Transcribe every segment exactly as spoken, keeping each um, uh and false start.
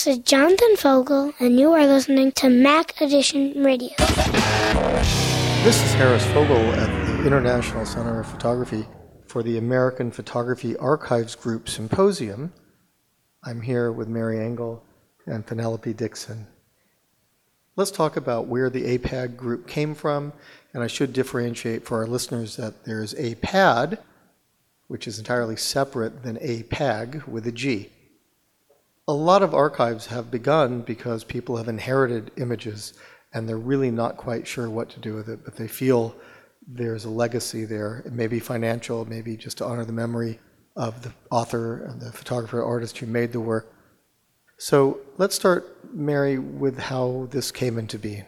is Jonathan Fogel, and you are listening to Mac Edition Radio. This is Harris Fogel at the International Center of Photography for the American Photography Archives Group Symposium. I'm here with Mary Engel and Penelope Dixon. Let's talk about where the A P A G group came from, and I should differentiate for our listeners that there's A P A D, which is entirely separate than A P A G with a G. A lot of archives have begun because people have inherited images and they're really not quite sure what to do with it, but they feel there's a legacy there. It may be financial, it may be just to honor the memory of the author and the photographer, artist who made the work. So let's start, Mary, with how this came into being.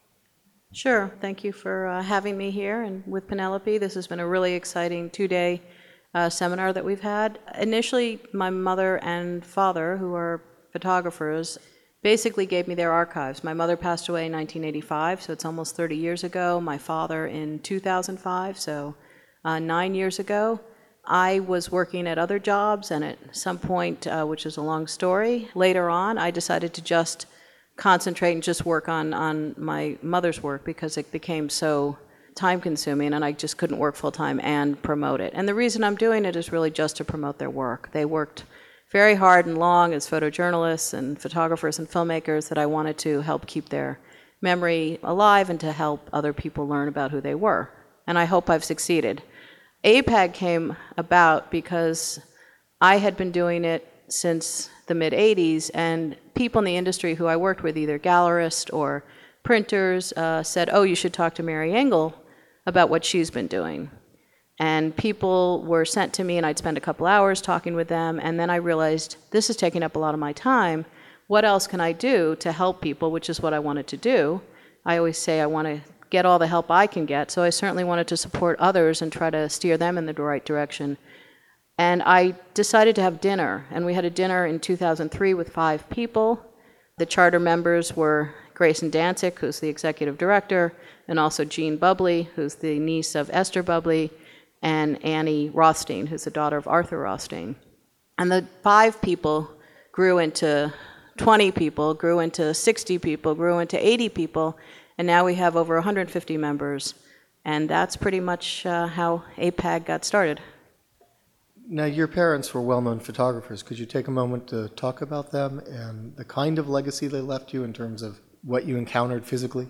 Sure. Thank you for uh, having me here and with Penelope. This has been a really exciting two-day uh, seminar that we've had. Initially, my mother and father, who are photographers, basically gave me their archives. My mother passed away in nineteen eighty-five, so it's almost thirty years ago. My father in two thousand five, so uh, nine years ago. I was working at other jobs, and at some point, uh, which is a long story, later on, I decided to just concentrate and just work on, on my mother's work because it became so time-consuming, and I just couldn't work full-time and promote it. And the reason I'm doing it is really just to promote their work. They worked very hard and long as photojournalists and photographers and filmmakers that I wanted to help keep their memory alive and to help other people learn about who they were. And I hope I've succeeded. A P A G came about because I had been doing it since the mid eighties, and people in the industry who I worked with, either gallerists or printers, uh, said, oh, you should talk to Mary Engel about what she's been doing. And people were sent to me, and I'd spend a couple hours talking with them, and then I realized, this is taking up a lot of my time. What else can I do to help people, which is what I wanted to do. I always say I want to get all the help I can get, so I certainly wanted to support others and try to steer them in the right direction. And I decided to have dinner, and we had a dinner in two thousand three with five people. The charter members were Grayson Dancic, who's the executive director, and also Jean Bubley, who's the niece of Esther Bubley, and Annie Rothstein, who's the daughter of Arthur Rothstein. And the five people grew into twenty people, grew into sixty people, grew into eighty people, and now we have over one hundred fifty members. And that's pretty much uh, how A P A G got started. Now, your parents were well-known photographers. Could you take a moment to talk about them and the kind of legacy they left you in terms of what you encountered physically?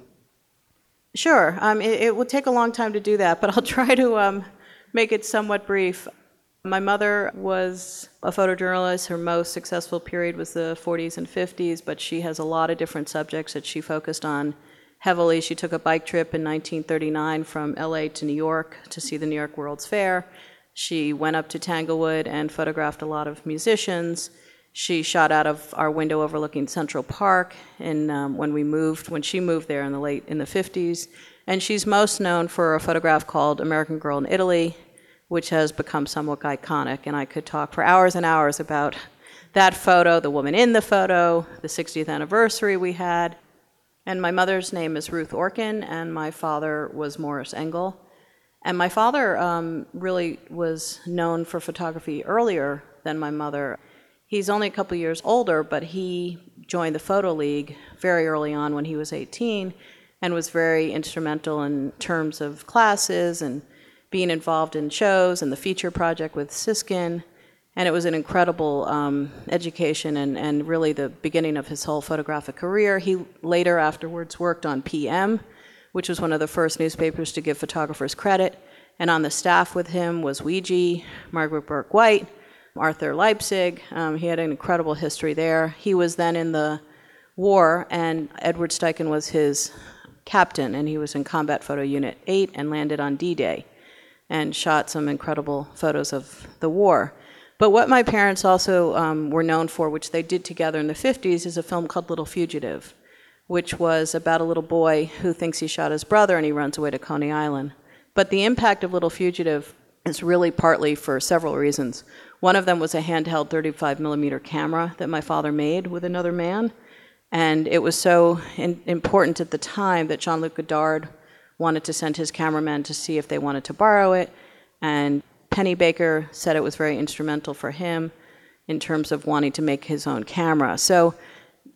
Sure. Um, it, it will take a long time to do that, but I'll try to um, make it somewhat brief. My mother was a photojournalist. Her most successful period was the forties and fifties, but she has a lot of different subjects that she focused on heavily. She took a bike trip in nineteen thirty-nine from L A to New York to see the New York World's Fair. She went up to Tanglewood and photographed a lot of musicians. She shot out of our window overlooking Central Park in, um, when we moved, when she moved there in the late, in the fifties. And she's most known for a photograph called American Girl in Italy, which has become somewhat iconic. And I could talk for hours and hours about that photo, the woman in the photo, the sixtieth anniversary we had. And my mother's name is Ruth Orkin, and my father was Morris Engel. And my father um, really was known for photography earlier than my mother. He's only a couple years older, but he joined the Photo League very early on when he was eighteen and was very instrumental in terms of classes and being involved in shows and the feature project with Siskin. And it was an incredible um, education and, and really the beginning of his whole photographic career. He later afterwards worked on P M, which was one of the first newspapers to give photographers credit. And on the staff with him was Weegee, Margaret Burke White, Arthur Leipzig. Um, he had an incredible history there. He was then in the war, and Edward Steichen was his captain, and he was in Combat Photo Unit eight and landed on D-Day and shot some incredible photos of the war. But what my parents also um, were known for, which they did together in the fifties, is a film called Little Fugitive, which was about a little boy who thinks he shot his brother and he runs away to Coney Island. But the impact of Little Fugitive is really partly for several reasons. One of them was a handheld thirty-five millimeter camera that my father made with another man. And it was so in, important at the time that Jean-Luc Godard wanted to send his cameraman to see if they wanted to borrow it. And Penny Baker said it was very instrumental for him in terms of wanting to make his own camera. So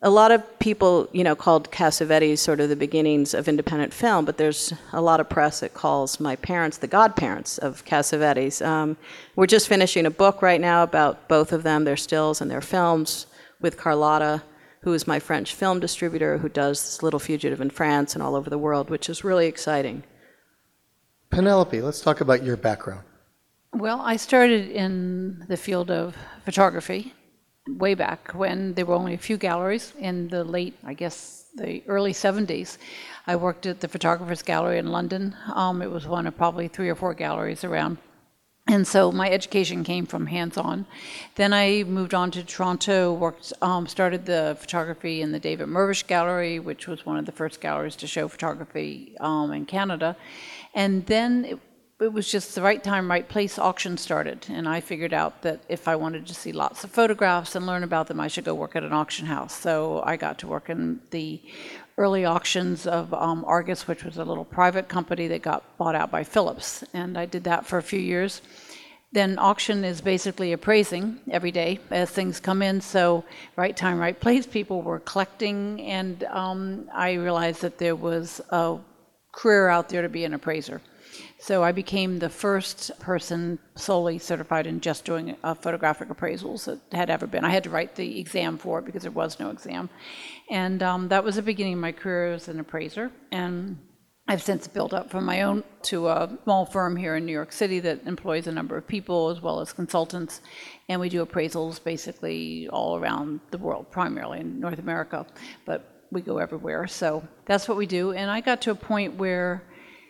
a lot of people, you know, called Cassavetes sort of the beginnings of independent film, but there's a lot of press that calls my parents the godparents of Cassavetes. Um, we're just finishing a book right now about both of them, their stills and their films, with Carlotta, who is my French film distributor, who does Little Fugitive in France and all over the world, which is really exciting. Penelope, let's talk about your background. Well, I started in the field of photography way back when there were only a few galleries in the late, I guess, the early seventies. I worked at the Photographers Gallery in London. Um, it was one of probably three or four galleries around. And so my education came from hands-on. Then I moved on to Toronto, worked, um, started the photography in the David Mirvish Gallery, which was one of the first galleries to show photography um, in Canada. And then it, it was just the right time, right place. Auction started, and I figured out that if I wanted to see lots of photographs and learn about them, I should go work at an auction house. So I got to work in the early auctions of um, Argus, which was a little private company that got bought out by Philips, and I did that for a few years. Then auction is basically appraising every day as things come in, so right time, right place, people were collecting, and um, I realized that there was a career out there to be an appraiser. So I became the first person solely certified in just doing uh, photographic appraisals that had ever been. I had to write the exam for it because there was no exam. And um, that was the beginning of my career as an appraiser. And I've since built up from my own to a small firm here in New York City that employs a number of people as well as consultants. And we do appraisals basically all around the world, primarily in North America, but we go everywhere. So that's what we do. And I got to a point where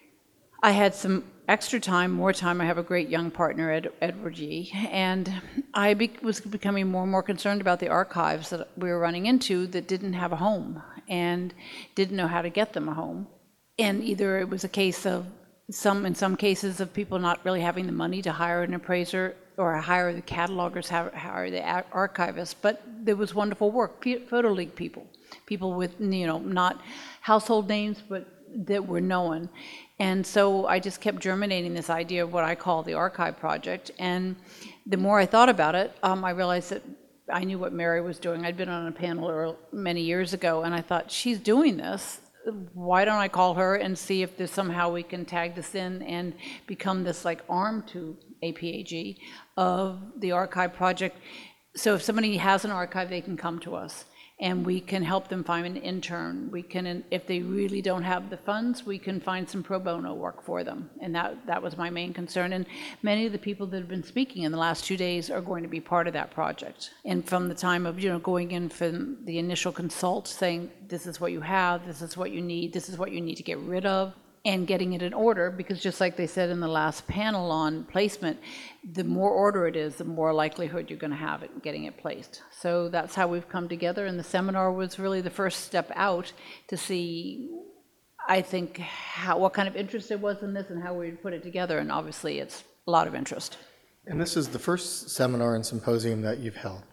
I had some extra time, more time. I have a great young partner, Ed, Edward Yee, and I be, was becoming more and more concerned about the archives that we were running into that didn't have a home and didn't know how to get them a home. And either it was a case of some, in some cases, of people not really having the money to hire an appraiser or hire the catalogers, hire the archivists, but there was wonderful work, Photo League people, people with, you know, not household names, but that were known. And so I just kept germinating this idea of what I call the archive project. And the more I thought about it, um, I realized that I knew what Mary was doing. I'd been on a panel many years ago, and I thought, she's doing this. Why don't I call her and see if there's somehow we can tag this in and become this like arm to A P A G of the archive project. So if somebody has an archive, they can come to us. And we can help them find an intern. We can, if they really don't have the funds, we can find some pro bono work for them. And that, that was my main concern. And many of the people that have been speaking in the last two days are going to be part of that project. And from the time of, you know, going in for the initial consult, saying, this is what you have, this is what you need, this is what you need to get rid of, and getting it in order, because just like they said in the last panel on placement, the more order it is, the more likelihood you're going to have it getting it placed. So that's how we've come together, and the seminar was really the first step out to see, I think, how, what kind of interest there was in this and how we'd put it together, and obviously it's a lot of interest. And this is the first seminar and symposium that you've held.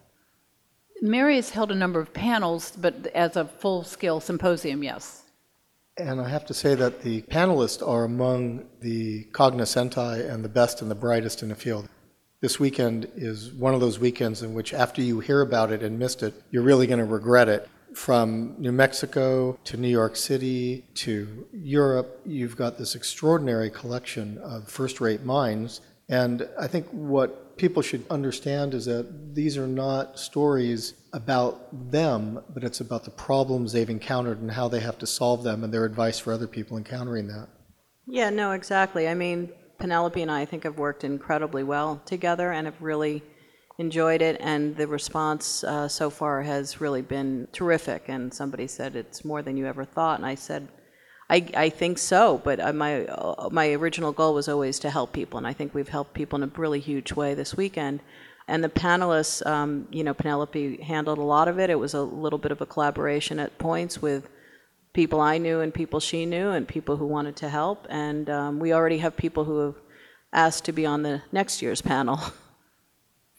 Mary has held a number of panels, but as a full-scale symposium, yes. And I have to say that the panelists are among the cognoscenti and the best and the brightest in the field. This weekend is one of those weekends in which after you hear about it and missed it, you're really going to regret it. From New Mexico to New York City to Europe, you've got this extraordinary collection of first-rate minds. And I think what people should understand is that these are not stories about them, but it's about the problems they've encountered and how they have to solve them and their advice for other people encountering that. Yeah, no, exactly. I mean, Penelope and I, I think have worked incredibly well together and have really enjoyed it, and the response uh, so far has really been terrific. And somebody said it's more than you ever thought, and I said, I, I think so, but uh, my uh, my original goal was always to help people, and I think we've helped people in a really huge way this weekend. And the panelists, um, you know, Penelope handled a lot of it. It was a little bit of a collaboration at points with people I knew and people she knew and people who wanted to help. And um, we already have people who have asked to be on the next year's panel.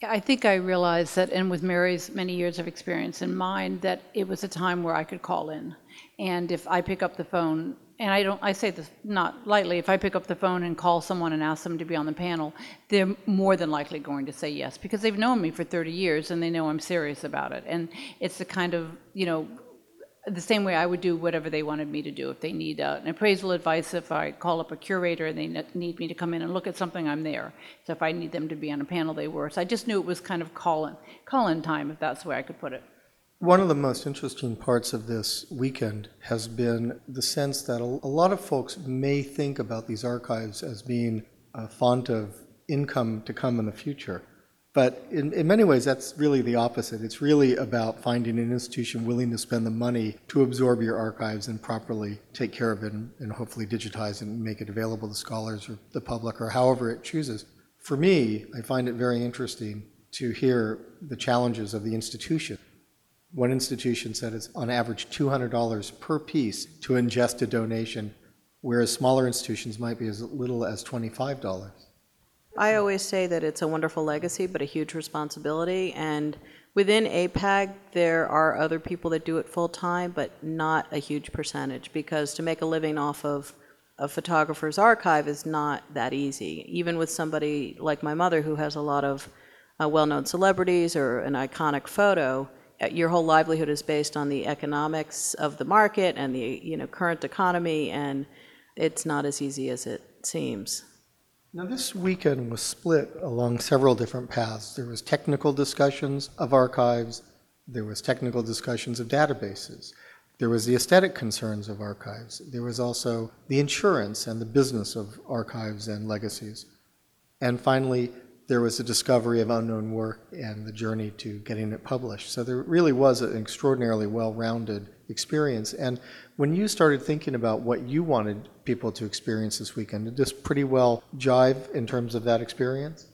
I think I realized that, and with Mary's many years of experience in mind, that it was a time where I could call in. And if I pick up the phone, and I don't, I say this not lightly, if I pick up the phone and call someone and ask them to be on the panel, they're more than likely going to say yes, because they've known me for thirty years and they know I'm serious about it. And it's the kind of, you know, the same way I would do whatever they wanted me to do. If they need uh, an appraisal advice, if I call up a curator and they need me to come in and look at something, I'm there. So if I need them to be on a panel, they were. So I just knew it was kind of call-in, call-in time, if that's the way I could put it. One of the most interesting parts of this weekend has been the sense that a lot of folks may think about these archives as being a font of income to come in the future. But in, in many ways, that's really the opposite. It's really about finding an institution willing to spend the money to absorb your archives and properly take care of it and, and hopefully digitize it and make it available to scholars or the public or however it chooses. For me, I find it very interesting to hear the challenges of the institution. One institution said it's on average two hundred dollars per piece to ingest a donation, whereas smaller institutions might be as little as twenty-five dollars. I always say that it's a wonderful legacy, but a huge responsibility. And within A P A G, there are other people that do it full-time, but not a huge percentage, because to make a living off of a photographer's archive is not that easy. Even with somebody like my mother, who has a lot of uh, well-known celebrities or an iconic photo, your whole livelihood is based on the economics of the market and the you know current economy, and it's not as easy as it seems. Now, this weekend was split along several different paths. There was technical discussions of archives, there was technical discussions of databases, there was the aesthetic concerns of archives, there was also the insurance and the business of archives and legacies. And finally, there was the discovery of unknown work and the journey to getting it published. So there really was an extraordinarily well-rounded experience. And when you started thinking about what you wanted people to experience this weekend, did this pretty well jive in terms of that experience?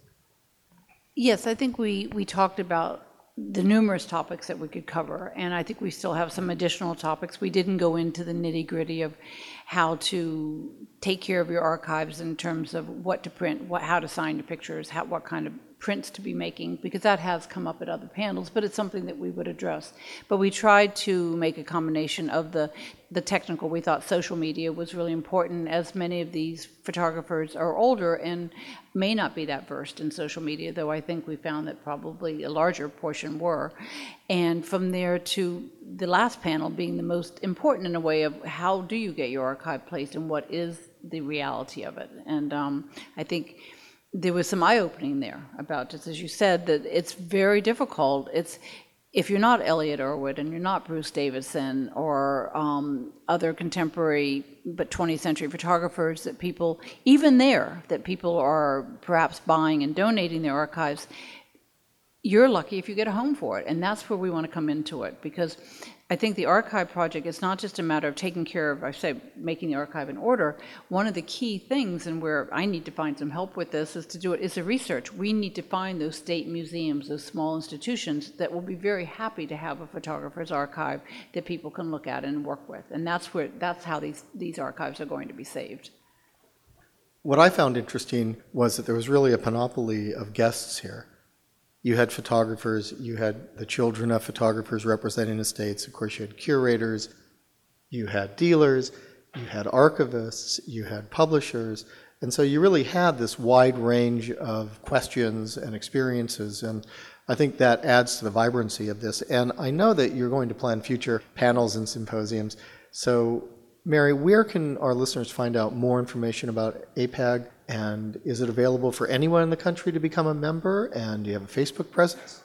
Yes, I think we, we talked about the numerous topics that we could cover, and I think we still have some additional topics. We didn't go into the nitty-gritty of how to take care of your archives in terms of what to print, what, how to sign your pictures, how, what kind of prints to be making, because that has come up at other panels, but it's something that we would address. But we tried to make a combination of the, the technical. We thought social media was really important, as many of these photographers are older and may not be that versed in social media, though I think we found that probably a larger portion were. And from there to the last panel being the most important in a way of how do you get your archive placed and what is the reality of it. And um, I think there was some eye-opening there about, just as you said, that it's very difficult. It's if you're not Elliot Erwitt and you're not Bruce Davison or um, other contemporary but twentieth century photographers that people, even there, that people are perhaps buying and donating their archives, you're lucky if you get a home for it. And that's where we want to come into it, because I think the archive project is not just a matter of taking care of, I say, making the archive in order. One of the key things, and where I need to find some help with this, is to do it is the research. We need to find those state museums, those small institutions that will be very happy to have a photographer's archive that people can look at and work with. And that's where that's how these, these archives are going to be saved. What I found interesting was that there was really a panoply of guests here. You had photographers, you had the children of photographers representing estates, of course you had curators, you had dealers, you had archivists, you had publishers, and so you really had this wide range of questions and experiences, and I think that adds to the vibrancy of this. And I know that you're going to plan future panels and symposiums, so Mary, where can our listeners find out more information about A P A G? And is it available for anyone in the country to become a member? And do you have a Facebook presence?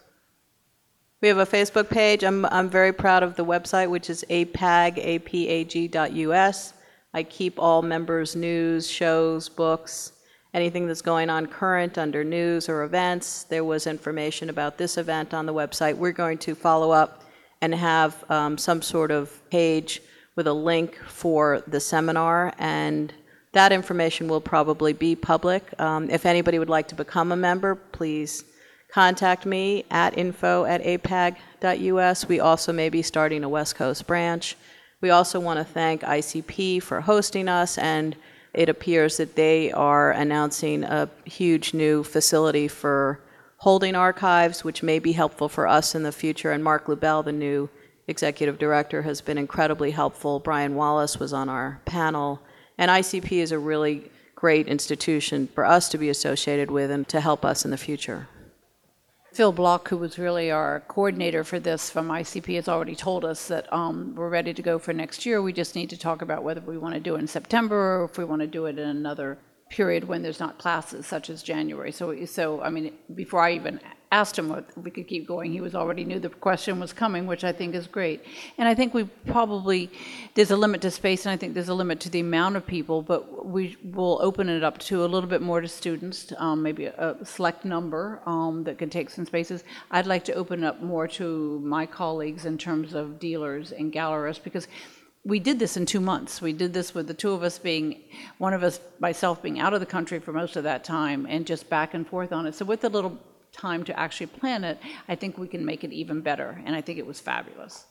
We have a Facebook page. I'm, I'm very proud of the website, which is A P A G, A P A G dot U S. I keep all members' news, shows, books, anything that's going on current under news or events. There was information about this event on the website. We're going to follow up and have um, some sort of page with a link for the seminar, and that information will probably be public. Um, if anybody would like to become a member, please contact me at info at A P A G dot U S. We also may be starting a West Coast branch. We also want to thank I C P for hosting us, and it appears that they are announcing a huge new facility for holding archives, which may be helpful for us in the future. And Mark Lubell, the new executive director, has been incredibly helpful. Brian Wallace was on our panel. And I C P is a really great institution for us to be associated with and to help us in the future. Phil Block, who was really our coordinator for this from I C P, has already told us that um, we're ready to go for next year. We just need to talk about whether we want to do it in September or if we want to do it in another period when there's not classes, such as January. So, so I mean, before I even asked him if we could keep going, he was already knew the question was coming, which I think is great. And I think we probably, there's a limit to space, and I think there's a limit to the amount of people, but we will open it up to a little bit more to students, um, maybe a, a select number um, that can take some spaces. I'd like to open it up more to my colleagues in terms of dealers and gallerists, because we did this in two months. We did this with the two of us being, one of us, myself, being out of the country for most of that time and just back and forth on it. So with a little time to actually plan it, I think we can make it even better. And I think it was fabulous.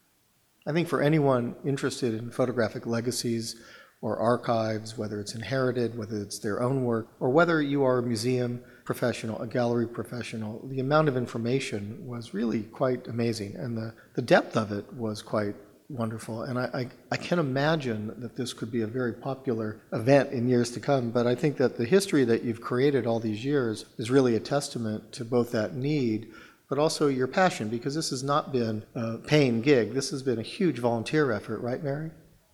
I think for anyone interested in photographic legacies or archives, whether it's inherited, whether it's their own work, or whether you are a museum professional, a gallery professional, the amount of information was really quite amazing. And the, the depth of it was quite wonderful, and I, I, I can imagine that this could be a very popular event in years to come, but I think that the history that you've created all these years is really a testament to both that need, but also your passion, because this has not been a paying gig. This has been a huge volunteer effort, right, Mary?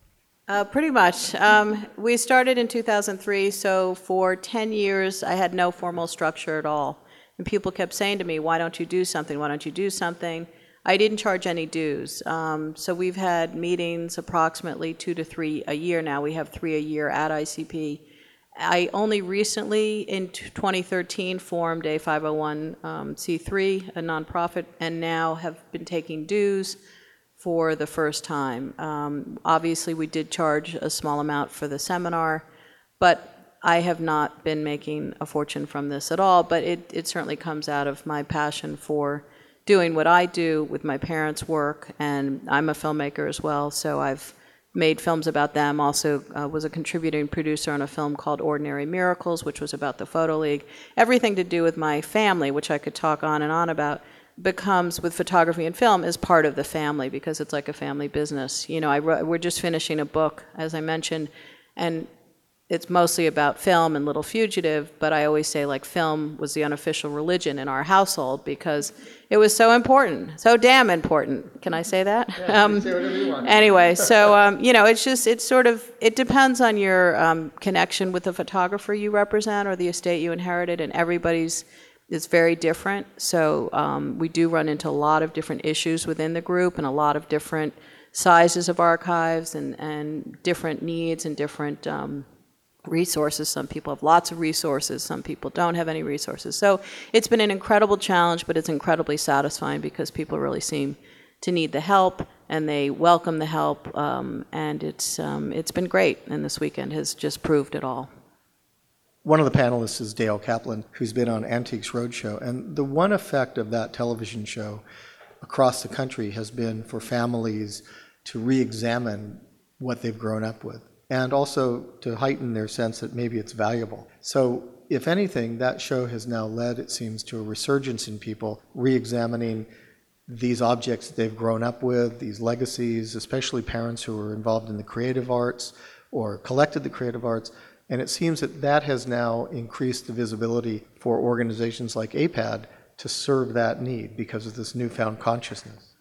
Uh, pretty much. Um, we started in two thousand three, so for ten years I had no formal structure at all. And people kept saying to me, why don't you do something? Why don't you do something? I didn't charge any dues. Um, so we've had meetings approximately two to three a year now. We have three a year at I C P. I only recently, in twenty thirteen, formed a five oh one c three, a nonprofit, and now have been taking dues for the first time. Um, obviously, we did charge a small amount for the seminar, but I have not been making a fortune from this at all, but it, it certainly comes out of my passion for doing what I do with my parents' work, and I'm a filmmaker as well, so I've made films about them. Also uh, was a contributing producer on a film called Ordinary Miracles, which was about the Photo League. Everything to do with my family, which I could talk on and on about, becomes, with photography and film, is part of the family because it's like a family business. You know, I wrote, we're just finishing a book, as I mentioned, and it's mostly about film and Little Fugitive, but I always say, like, film was the unofficial religion in our household because it was so important, so damn important. Can I say that? Yeah, um, say whatever you want. Anyway, so, um, you know, it's just, it's sort of, it depends on your um, connection with the photographer you represent or the estate you inherited, and everybody's is very different. So um, we do run into a lot of different issues within the group and a lot of different sizes of archives and, and different needs and different um, resources. Some people have lots of resources, some people don't have any resources. So it's been an incredible challenge, but it's incredibly satisfying because people really seem to need the help and they welcome the help, um, and it's, um, it's been great, and this weekend has just proved it all. One of the panelists is Dale Kaplan, who's been on Antiques Roadshow, and the one effect of that television show across the country has been for families to re-examine what they've grown up with, and also to heighten their sense that maybe it's valuable. So if anything, that show has now led, it seems, to a resurgence in people re-examining these objects that they've grown up with, these legacies, especially parents who are involved in the creative arts or collected the creative arts. And it seems that that has now increased the visibility for organizations like A P A D to serve that need because of this newfound consciousness.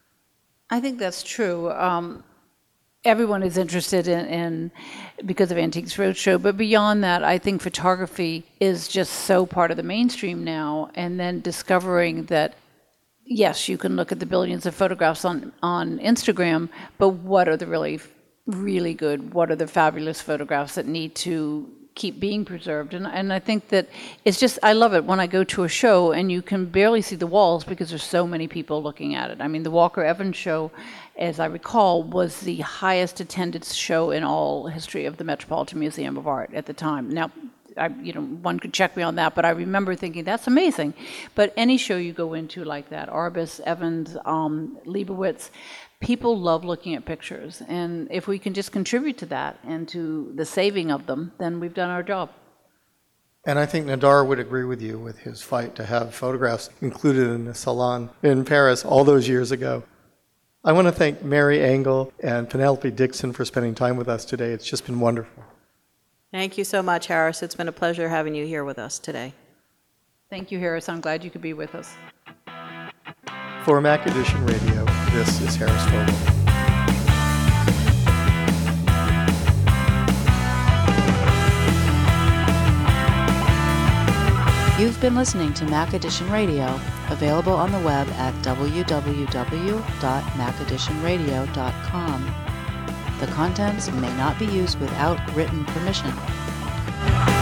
I think that's true. Um, everyone is interested in, in because of Antiques Roadshow, but beyond that, I think photography is just so part of the mainstream now, and then discovering that, yes, you can look at the billions of photographs on, on Instagram, but what are the really, really good, what are the fabulous photographs that need to keep being preserved? And, and I think that it's just, I love it when I go to a show and you can barely see the walls because there's so many people looking at it. I mean, the Walker Evans show, as I recall, was the highest attended show in all history of the Metropolitan Museum of Art at the time. Now, I, you know, one could check me on that, but I remember thinking, that's amazing. But any show you go into like that, Arbus, Evans, um, Leibowitz, people love looking at pictures. And if we can just contribute to that and to the saving of them, then we've done our job. And I think Nadar would agree with you with his fight to have photographs included in the Salon in Paris all those years ago. I want to thank Mary Engel and Penelope Dixon for spending time with us today. It's just been wonderful. Thank you so much, Harris. It's been a pleasure having you here with us today. Thank you, Harris. I'm glad you could be with us. For Mac Edition Radio, this is Harris Vogel. You've been listening to Mac Edition Radio, available on the web at w w w dot mac edition radio dot com. The contents may not be used without written permission.